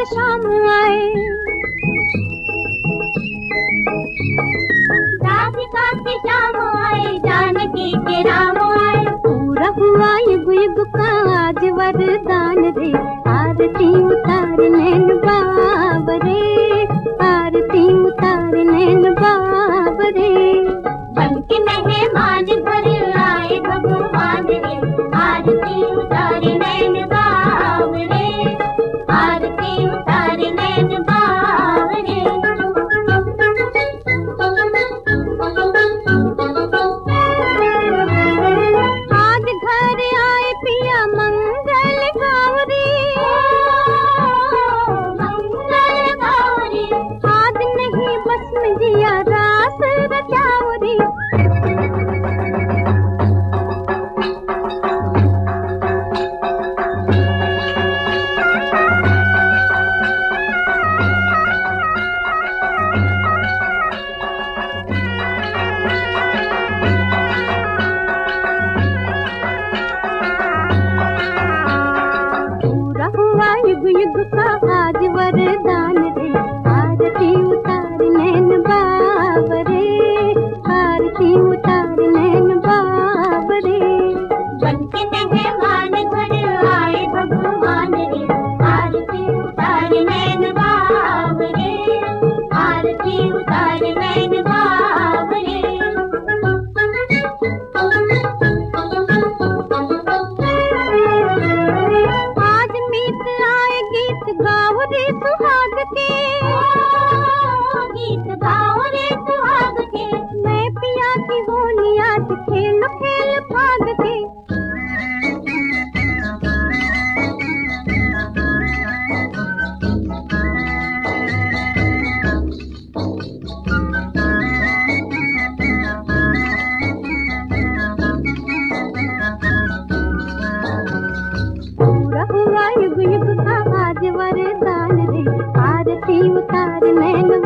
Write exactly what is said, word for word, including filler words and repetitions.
के शाम आए, राधिका के शाम आए, जानकी के राम आए। पूरा हुआ युग युग का आज वरदान रे, आरती उतार नैन बाबरे, आरती उतार नैन बाबरे। बन के मेहमान घर आए भगवान रे, आरती उतार नैन बाबरे, आरती उतार नैन बाबरे। आज घर आए पिया मंगल गौरी, मंगल गौरी। आज नहीं बस में जिया रास रचावरी। पूरा हुआ युग युग का आज वरदान रे, आरती उतार नैन बाबरे, आरती उतार नैन बाबरे। बन के मेहमान घर आए भगवान रे, आरती उतार नैन बाबरे, आरती उतार नैन बाबरे। आज मीत आए गीत गाओ रे सुहाग के, गीत गाओ रे सुहाग के। मैं पिया की होली आज खेल खेल भाग के। पूरा हुआ युग युग का आज वरदान रे, आरती उतार नैन